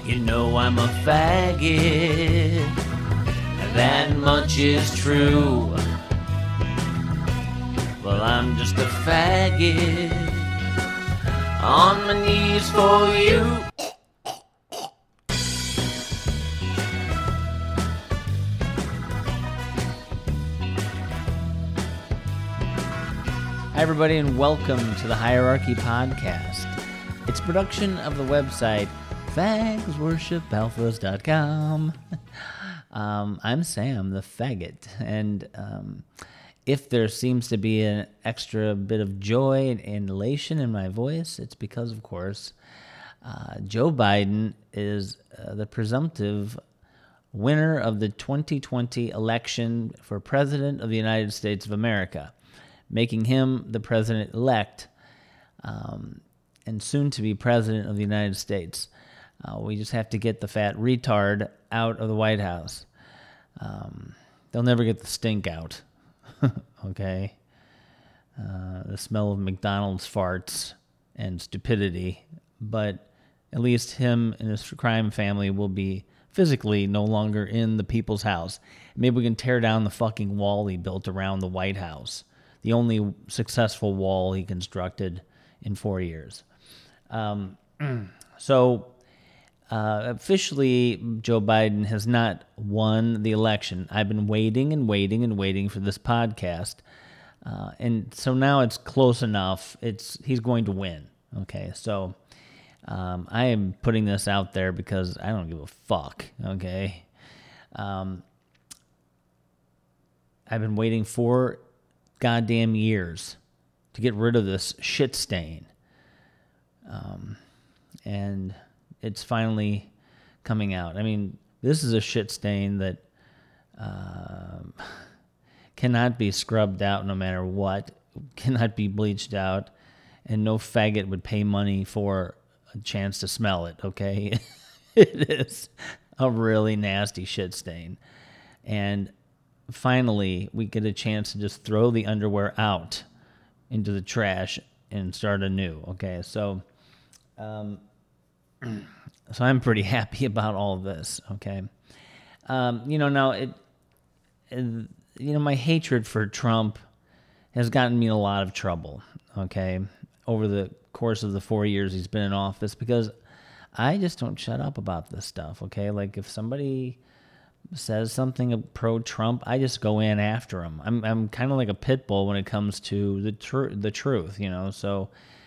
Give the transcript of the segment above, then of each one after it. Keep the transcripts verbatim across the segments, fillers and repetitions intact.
You know I'm a faggot, that much is true. Well, I'm just a faggot, on my knees for you. Hi, everybody, and welcome to the Hierarchy Podcast. It's a production of the website fags worship alphas dot com. um, I'm Sam, the faggot, and um, if there seems to be an extra bit of joy and elation in my voice, it's because, of course, uh, Joe Biden is uh, the presumptive winner of the twenty twenty election for President of the United States of America, making him the president-elect um, and soon to be president of the United States. Uh, we just have to get the fat retard out of the White House. Um, they'll never get the stink out, okay? Uh, the smell of McDonald's farts and stupidity, but at least him and his crime family will be physically no longer in the people's house. Maybe we can tear down the fucking wall he built around the White House, the only successful wall he constructed in four years. Um, so... Uh, officially, Joe Biden has not won the election. I've been waiting and waiting and waiting for this podcast. Uh, and so now it's close enough. It's he's going to win. Okay, so um, I am putting this out there because I don't give a fuck. Okay. Um, I've been waiting four goddamn years to get rid of this shit stain. Um, and... It's finally coming out. I mean, this is a shit stain that uh, cannot be scrubbed out no matter what, cannot be bleached out, and no faggot would pay money for a chance to smell it, okay? It is a really nasty shit stain. And finally, we get a chance to just throw the underwear out into the trash and start anew, okay? So... Um, So I'm pretty happy about all of this, okay? Um, you know, now, it, it, you know, my hatred for Trump has gotten me in a lot of trouble, okay, over the course of the four years he's been in office, because I just don't shut up about this stuff, okay? Like, if somebody says something pro-Trump, I just go in after him. I'm I'm kind of like a pit bull when it comes to the tr- the truth, you know, so...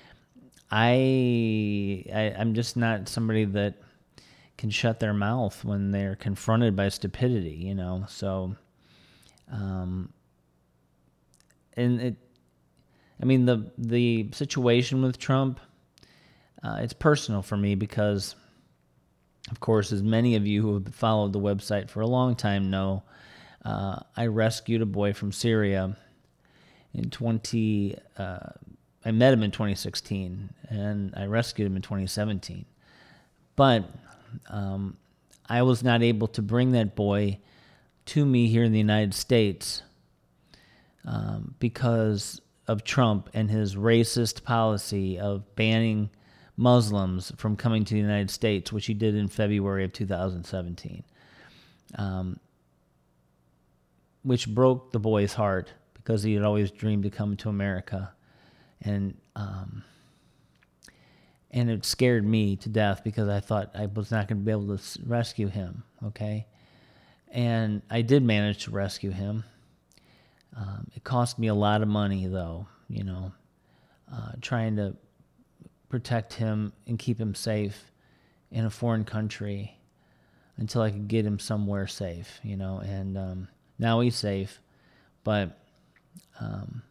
I, I, I'm just not somebody that can shut their mouth when they're confronted by stupidity, you know, so, um, and it, I mean, the, the situation with Trump, uh, it's personal for me because, of course, as many of you who have followed the website for a long time know, uh, I rescued a boy from Syria in twenty, uh, I met him in twenty sixteen, and I rescued him in twenty seventeen. But um, I was not able to bring that boy to me here in the United States um, because of Trump and his racist policy of banning Muslims from coming to the United States, which he did in February of two thousand seventeen, um, which broke the boy's heart because he had always dreamed to come to America. And um, and it scared me to death because I thought I was not going to be able to rescue him, okay? And I did manage to rescue him. Um, it cost me a lot of money, though, you know, uh, trying to protect him and keep him safe in a foreign country until I could get him somewhere safe, you know? And um, now he's safe, but... Um,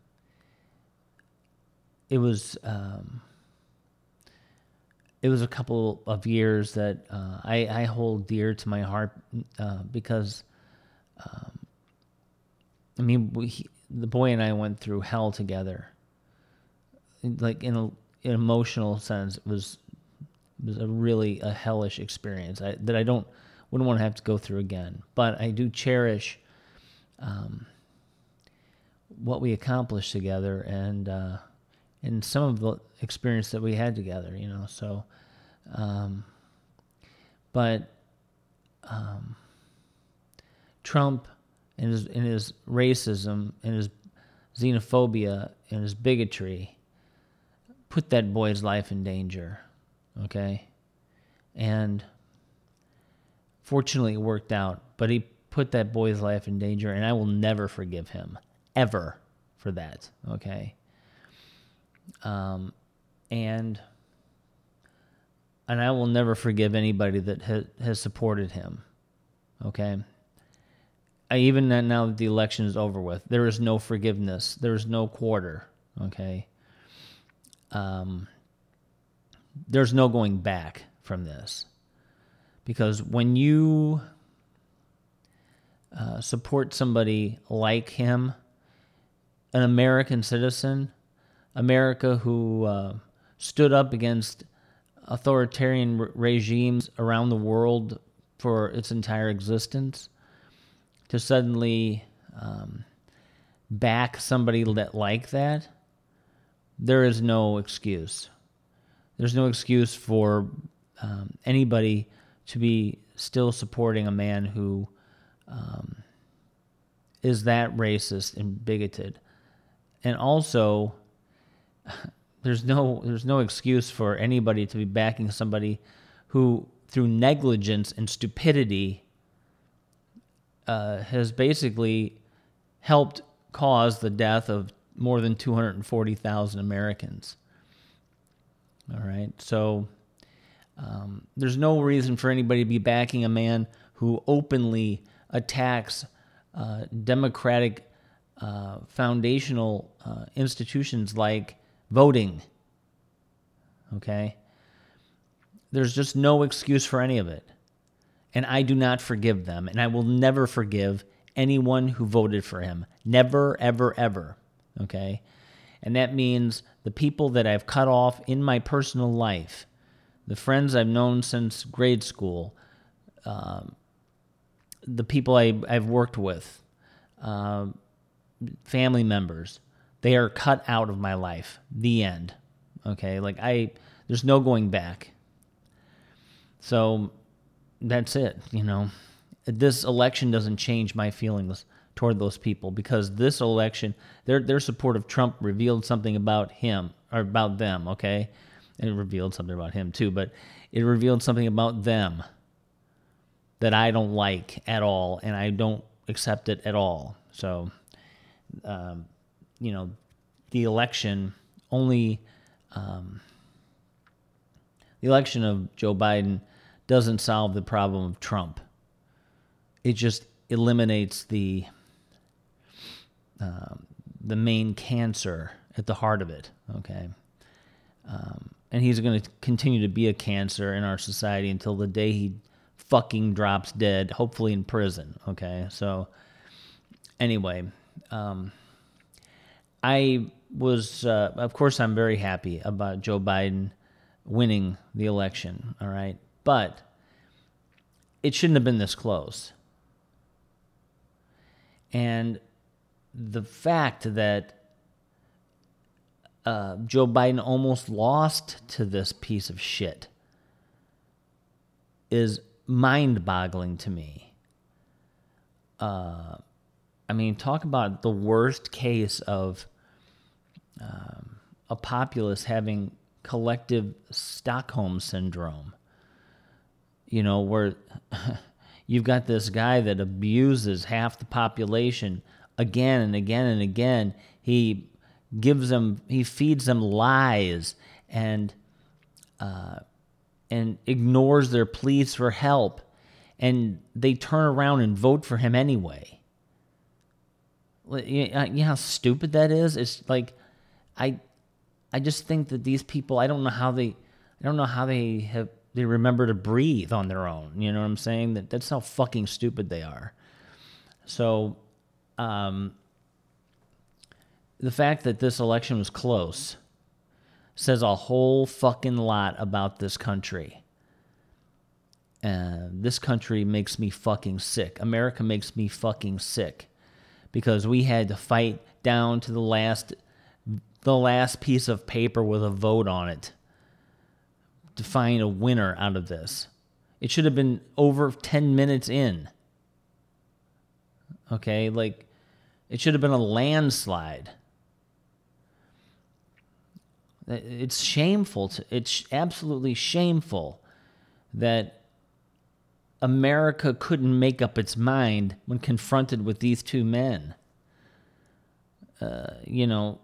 It was um, it was a couple of years that uh, I, I hold dear to my heart uh, because, um, I mean, we, he, the boy and I went through hell together. Like in a, an emotional sense, it was it was a really a hellish experience I, that I don't wouldn't want to have to go through again. But I do cherish um, what we accomplished together and. Uh, And some of the experience that we had together, you know, so, um, But um, Trump and his, and his racism and his xenophobia and his bigotry put that boy's life in danger, okay? And fortunately it worked out, but he put that boy's life in danger, and I will never forgive him, ever, for that, okay? Um, and and I will never forgive anybody that ha- has supported him, okay? I, even now that the election is over with, there is no forgiveness. There is no quarter, okay? Um, there's no going back from this. Because when you uh, support somebody like him, an American citizen, America who uh, stood up against authoritarian re- regimes around the world for its entire existence, to suddenly um, back somebody that like that, there is no excuse. There's no excuse for um, anybody to be still supporting a man who um, is that racist and bigoted. And also, there's no there's no excuse for anybody to be backing somebody who, through negligence and stupidity, uh, has basically helped cause the death of more than two hundred forty thousand Americans. All right, so um, there's no reason for anybody to be backing a man who openly attacks uh, democratic uh, foundational uh, institutions like voting. Okay? There's just no excuse for any of it. And I do not forgive them, and I will never forgive anyone who voted for him. Never, ever, ever. Okay? And that means the people that I've cut off in my personal life, the friends I've known since grade school, um, the people I, I've worked with, uh, family members, they are cut out of my life. The end. Okay? Like, I, there's no going back. So that's it, you know. This election doesn't change my feelings toward those people, because this election, their their support of Trump revealed something about him, or about them, okay? And it revealed something about him too, but it revealed something about them that I don't like at all, and I don't accept it at all. So, um, you know, the election only, um, the election of Joe Biden doesn't solve the problem of Trump. It just eliminates the um, the main cancer at the heart of it, okay? Um, and he's going to continue to be a cancer in our society until the day he fucking drops dead, hopefully in prison, okay? So, anyway, um, I was, uh, of course, I'm very happy about Joe Biden winning the election, all right? But it shouldn't have been this close. And the fact that uh, Joe Biden almost lost to this piece of shit is mind-boggling to me. Uh, I mean, talk about the worst case of um, a populace having collective Stockholm syndrome. You know, where you've got this guy that abuses half the population again and again and again. He gives them, he feeds them lies and uh, and ignores their pleas for help, and they turn around and vote for him anyway. You know how stupid that is? It's like, I, I just think that these people, I don't know how they, I don't know how they have. They remember to breathe on their own. You know what I'm saying? That that's how fucking stupid they are. So, um, the fact that this election was close says a whole fucking lot about this country. Uh, this country makes me fucking sick. America makes me fucking sick, because we had to fight down to the last, the last piece of paper with a vote on it to find a winner out of this. It should have been over ten minutes in. Okay, like, it should have been a landslide. It's shameful. To, it's absolutely shameful that America couldn't make up its mind when confronted with these two men. Uh, you know,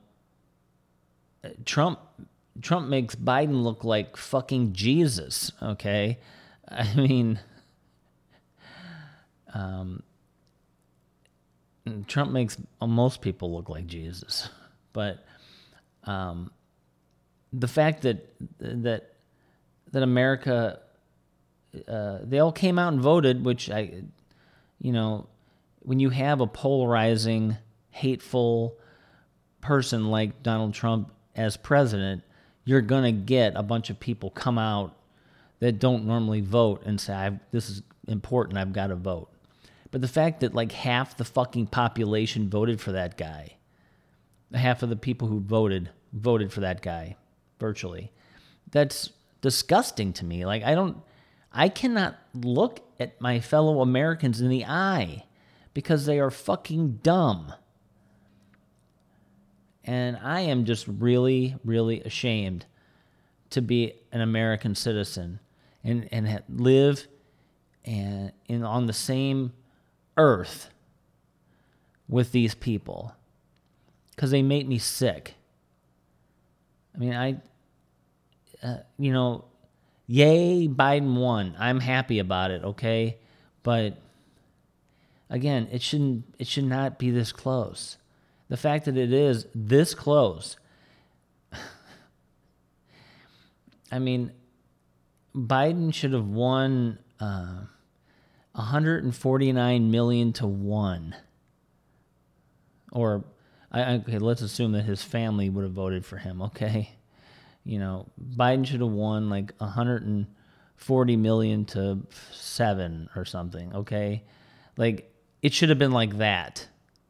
Trump Trump makes Biden look like fucking Jesus, okay? I mean, um, Trump makes most people look like Jesus. But um, the fact that that that America, uh, they all came out and voted, which I, you know, when you have a polarizing, hateful person like Donald Trump as president, you're going to get a bunch of people come out that don't normally vote and say, I, this is important, I've got to vote. But the fact that like half the fucking population voted for that guy, half of the people who voted, voted for that guy, virtually, that's disgusting to me. Like, I don't, I cannot look at my fellow Americans in the eye because they are fucking dumb. And I am just really, really ashamed to be an American citizen and, and live and in on the same earth with these people because they make me sick. I mean, I, uh, you know, yay, Biden won. I'm happy about it, okay? But again, it shouldn't, it should not be this close. The fact that it is this close, I mean, Biden should have won uh, one hundred forty-nine million to one. Or, I, okay, let's assume that his family would have voted for him, okay? You know, Biden should have won like one hundred forty million to seven or something, okay? Like, it should have been like that.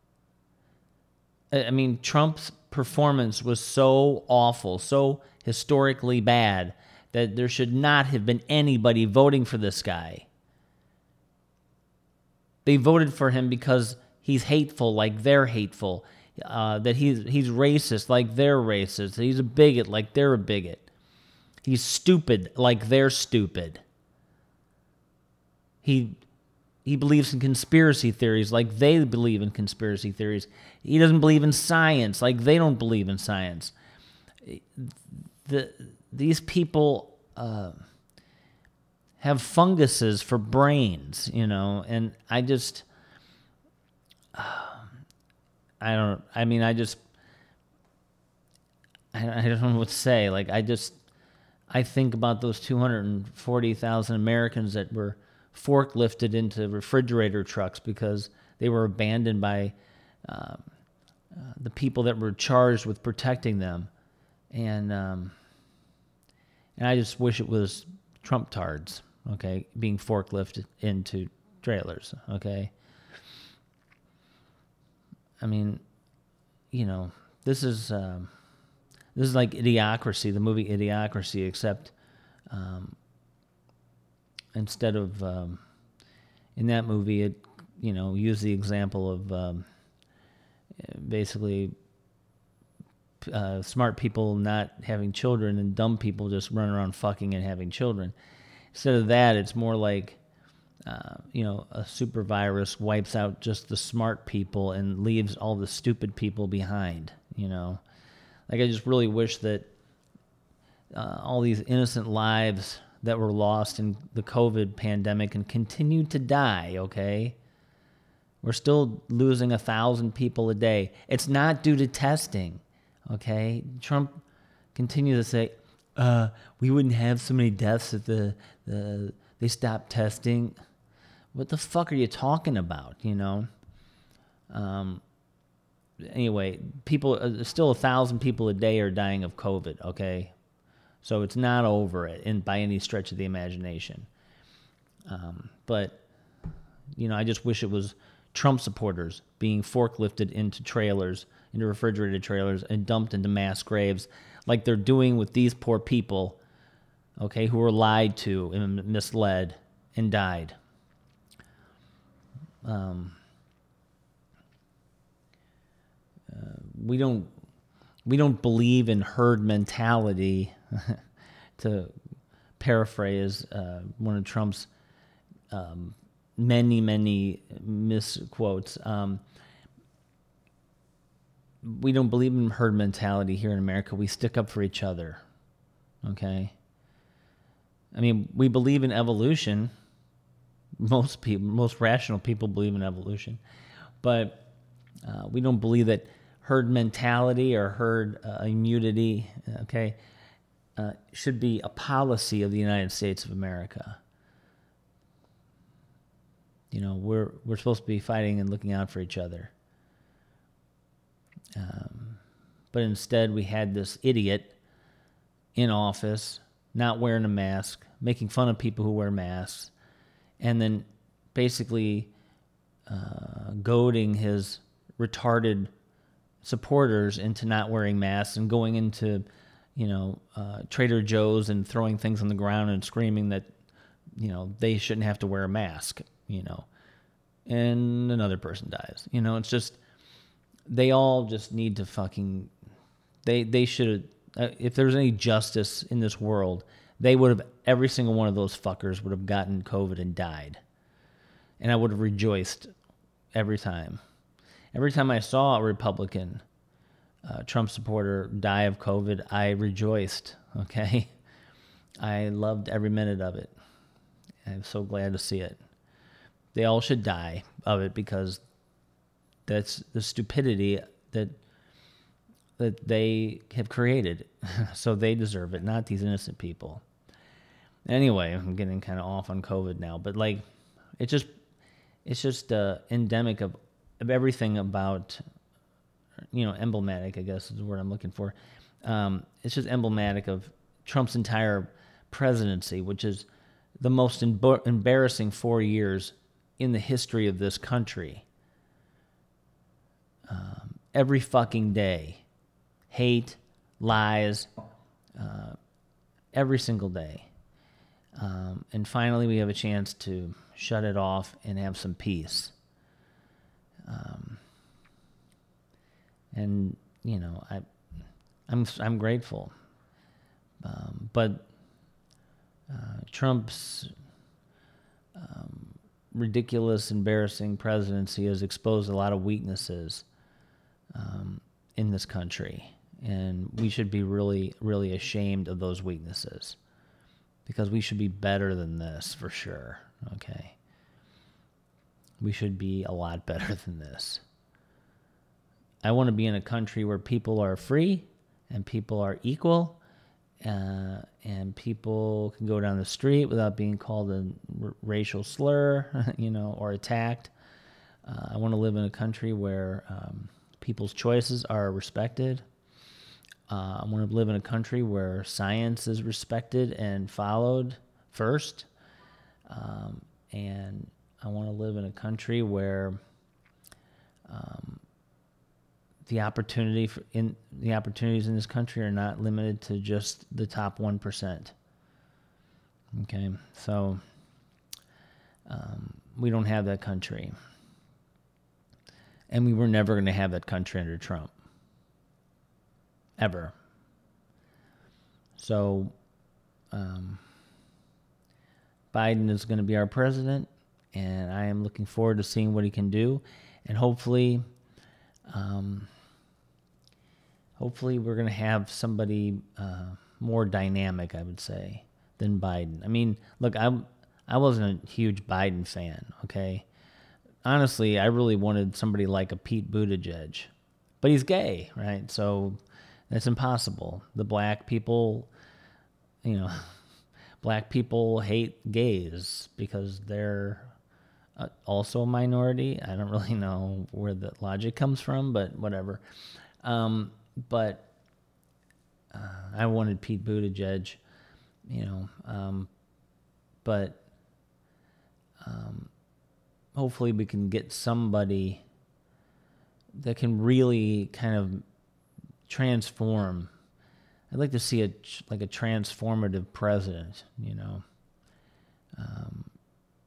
I mean, Trump's performance was so awful, so historically bad, that there should not have been anybody voting for this guy. They voted for him because he's hateful like they're hateful, uh, that he's he's racist like they're racist, that he's a bigot like they're a bigot. He's stupid like they're stupid. He... He believes in conspiracy theories like they believe in conspiracy theories. He doesn't believe in science like they don't believe in science. The, these people uh, have funguses for brains, you know, and I just, uh, I don't, I mean, I just, I, I don't know what to say. Like, I just, I think about those two hundred forty thousand Americans that were forklifted into refrigerator trucks because they were abandoned by uh, uh, the people that were charged with protecting them, and um, and I just wish it was Trump tards, okay, being forklifted into trailers, okay. I mean, you know, this is um, this is like Idiocracy, the movie Idiocracy, except. Um, Instead of, um, in that movie, it, you know, used the example of um, basically uh, smart people not having children and dumb people just running around fucking and having children. Instead of that, it's more like, uh, you know, a super virus wipes out just the smart people and leaves all the stupid people behind, you know. Like, I just really wish that uh, all these innocent lives that were lost in the COVID pandemic and continue to die, okay? We're still losing a thousand people a day. It's not due to testing, okay? Trump continues to say, uh, we wouldn't have so many deaths if the, the they stopped testing. What the fuck are you talking about, you know? Um, anyway, people, uh, still a thousand people a day are dying of COVID, okay? So it's not over it in by any stretch of the imagination. Um, but, you know, I just wish it was Trump supporters being forklifted into trailers, into refrigerated trailers, and dumped into mass graves like they're doing with these poor people, okay, who were lied to and misled and died. Um, uh, we don't we don't believe in herd mentality, to paraphrase uh, one of Trump's um, many many misquotes. Um, we don't believe in herd mentality here in America. We stick up for each other. Okay. I mean, we believe in evolution. Most people, most rational people believe in evolution, but uh, we don't believe that herd mentality or herd uh, immunity, okay, uh, should be a policy of the United States of America. You know, we're we're supposed to be fighting and looking out for each other. Um, but instead, we had this idiot in office, not wearing a mask, making fun of people who wear masks, and then basically uh, goading his retarded supporters into not wearing masks and going into, you know, uh, Trader Joe's and throwing things on the ground and screaming that, you know, they shouldn't have to wear a mask, you know, and another person dies. You know, it's just, they all just need to fucking, they, they should, uh, if there's any justice in this world, they would have, every single one of those fuckers would have gotten COVID and died. And I would have rejoiced every time. Every time I saw a Republican, uh, Trump supporter die of COVID, I rejoiced, okay? I loved every minute of it. I'm so glad to see it. They all should die of it because that's the stupidity that that they have created. So they deserve it, not these innocent people. Anyway, I'm getting kind of off on COVID now, but like, it's just, it's just uh, endemic of, of everything about, you know, emblematic, I guess is the word I'm looking for. Um, it's just emblematic of Trump's entire presidency, which is the most embar- embarrassing four years in the history of this country. Um, every fucking day. Hate, lies, uh, every single day. Um, and finally, we have a chance to shut it off and have some peace. Um, and you know, I, I'm I'm grateful. Um, but uh, Trump's um, ridiculous, embarrassing presidency has exposed a lot of weaknesses um, in this country, and we should be really, really ashamed of those weaknesses. Because we should be better than this, for sure, okay? We should be a lot better than this. I want to be in a country where people are free and people are equal uh, and people can go down the street without being called a r- racial slur, you know, or attacked. Uh, I want to live in a country where um, people's choices are respected. Uh, I want to live in a country where science is respected and followed first. Um, and I want to live in a country where um, the opportunity for in the opportunities in this country are not limited to just the top one percent. Okay, so um, we don't have that country. And we were never going to have that country under Trump. Ever. So, um, Biden is going to be our president, and I am looking forward to seeing what he can do, and hopefully, um, hopefully we're going to have somebody uh, more dynamic, I would say, than Biden. I mean, look, I'm I wasn't a huge Biden fan. Okay, honestly, I really wanted somebody like a Pete Buttigieg, but he's gay, right? So. That's impossible. The black people, you know, black people hate gays because they're uh, also a minority. I don't really know where the logic comes from, but whatever. Um, but uh, I wanted Pete Buttigieg, you know, um, but um, hopefully we can get somebody that can really kind of transform. I'd like to see a like a transformative president, you know, um,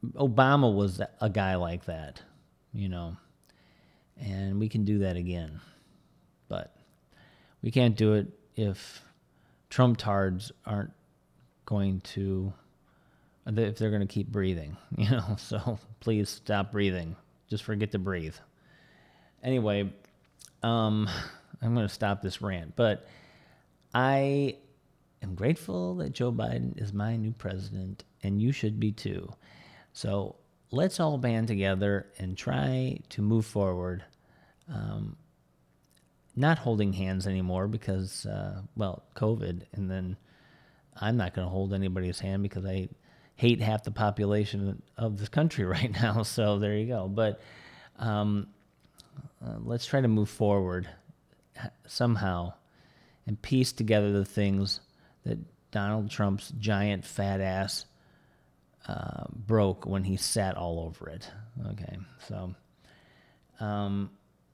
Obama was a guy like that, you know, and we can do that again. But we can't do it if Trump tards aren't going to, if they're going to keep breathing, you know, so please stop breathing. Just forget to breathe. Anyway, um, I'm going to stop this rant, but I am grateful that Joe Biden is my new president, and you should be too. So let's all band together and try to move forward, um, not holding hands anymore because, uh, well, COVID, and then I'm not going to hold anybody's hand because I hate half the population of this country right now, so there you go. But um, uh, let's try to move forward somehow and piece together the things that Donald Trump's giant fat ass uh, broke when he sat all over it. Okay, so um,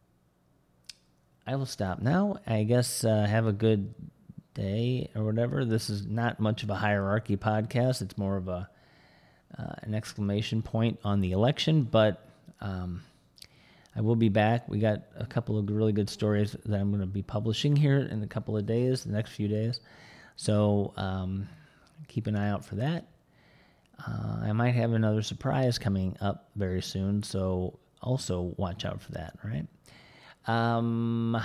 I will stop now. I guess uh, have a good day or whatever. This is not much of a hierarchy podcast. It's more of a uh, an exclamation point on the election, but um, I will be back. We got a couple of really good stories that I'm going to be publishing here in a couple of days, the next few days. So um, keep an eye out for that. Uh, I might have another surprise coming up very soon, so also watch out for that, right? Um,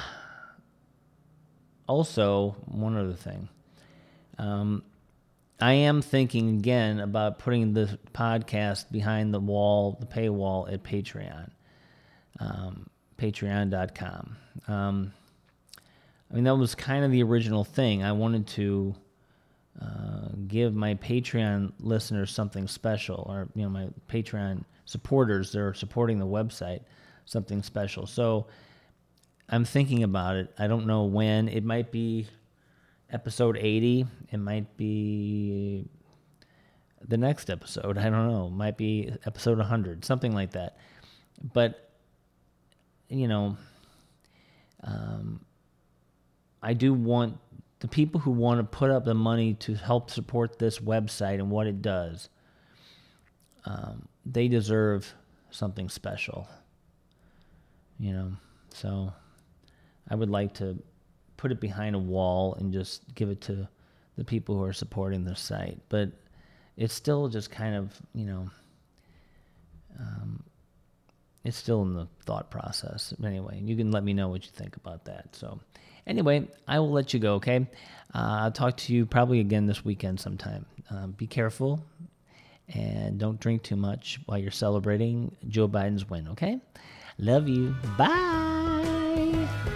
also, one other thing. Um, I am thinking again about putting the podcast behind the wall, the paywall at Patreon. Um, patreon dot com. Um, I mean, that was kind of the original thing. I wanted to uh, give my Patreon listeners something special, or, you know, my Patreon supporters that are supporting the website, something special. So I'm thinking about it. I don't know when. It might be episode eighty. It might be the next episode. I don't know. It might be episode one hundred, something like that. But, you know, um, I do want the people who want to put up the money to help support this website and what it does, um, they deserve something special, you know. So I would like to put it behind a wall and just give it to the people who are supporting the site. But it's still just kind of, you know, um, it's still in the thought process. Anyway, you can let me know what you think about that. So anyway, I will let you go, okay? Uh, I'll talk to you probably again this weekend sometime. Uh, be careful and don't drink too much while you're celebrating Joe Biden's win, okay? Love you. Bye.